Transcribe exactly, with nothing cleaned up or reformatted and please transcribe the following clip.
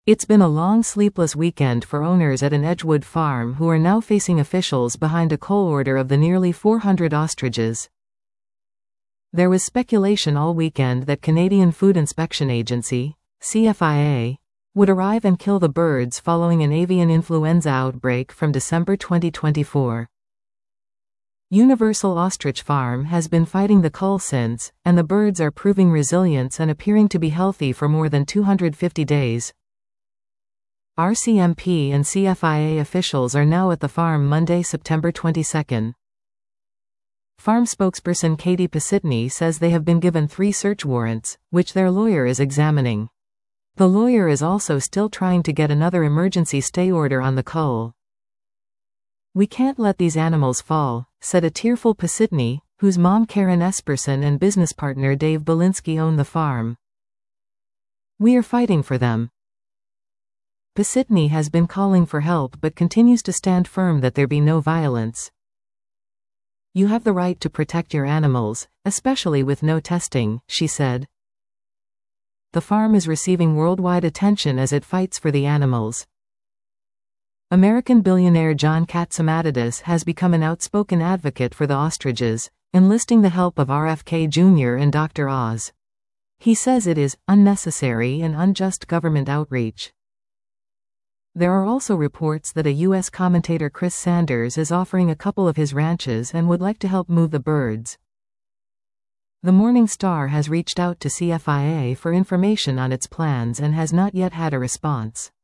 It's been a long sleepless weekend for owners at an Edgewood farm who are now facing officials behind a cull order of the nearly four hundred ostriches. There was speculation all weekend that Canadian Food Inspection Agency, C F I A, would arrive and kill the birds following an avian influenza outbreak from December twenty twenty-four. Universal Ostrich Farm has been fighting the cull since, and the birds are proving resilient and appearing to be healthy for more than two hundred fifty days. R C M P and C F I A officials are now at the farm Monday, September twenty-second. Farm spokesperson Katie Pasitny says they have been given three search warrants, which their lawyer is examining. The lawyer is also still trying to get another emergency stay order on the cull. "We can't let these animals fall," said a tearful Pasitny, whose mom Karen Esperson and business partner Dave Belinsky own the farm. "We are fighting for them." Pasitny has been calling for help but continues to stand firm that there be no violence. "You have the right to protect your animals, especially with no testing," she said. The farm is receiving worldwide attention as it fights for the animals. American billionaire John Catsimatidis has become an outspoken advocate for the ostriches, enlisting the help of R F K Junior and Doctor Oz. He says it is unnecessary and unjust government outreach. There are also reports that a U S commentator Chris Sanders is offering a couple of his ranches and would like to help move the birds. The Morning Star has reached out to C F I A for information on its plans and has not yet had a response.